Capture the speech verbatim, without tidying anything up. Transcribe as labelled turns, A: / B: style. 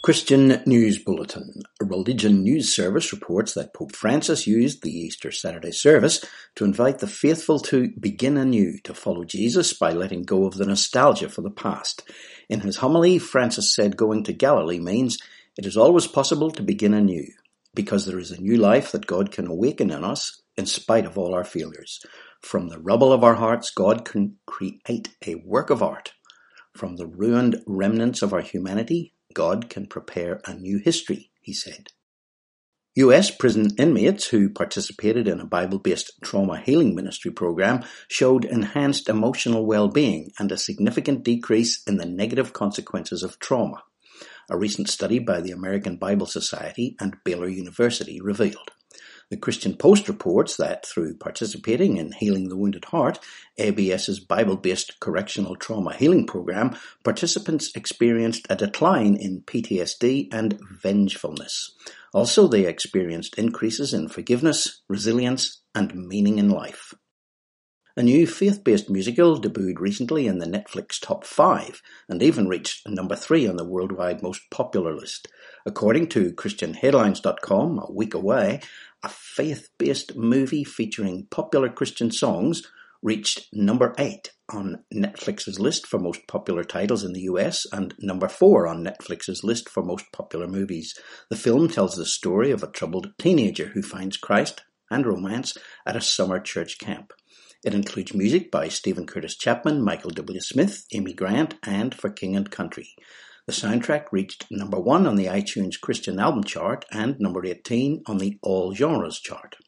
A: Christian News Bulletin. A religion news service reports that Pope Francis used the Easter Saturday service to invite the faithful to begin anew, to follow Jesus by letting go of the nostalgia for the past. In his homily, Francis said going to Galilee means it is always possible to begin anew, because there is a new life that God can awaken in us in spite of all our failures. From the rubble of our hearts, God can create a work of art. From the ruined remnants of our humanity, God can prepare a new history, he said. U S prison inmates who participated in a Bible-based trauma healing ministry program showed enhanced emotional well-being and a significant decrease in the negative consequences of trauma. A recent study by the American Bible Society and Baylor University revealed. The Christian Post reports that through participating in Healing the Wounded Heart, ABS's Bible-based correctional trauma healing program, participants experienced a decline in P T S D and vengefulness. Also, they experienced increases in forgiveness, resilience, and meaning in life. A new faith-based musical debuted recently in the Netflix Top five and even reached number three on the worldwide most popular list. According to Christian Headlines dot com, a week away, a faith-based movie featuring popular Christian songs reached number eight on Netflix's list for most popular titles in the U S and number four on Netflix's list for most popular movies. The film tells the story of a troubled teenager who finds Christ and romance at a summer church camp. It includes music by Stephen Curtis Chapman, Michael W. Smith, Amy Grant, and For King and Country. The soundtrack reached number one on the iTunes Christian Album chart and number eighteen on the All Genres chart.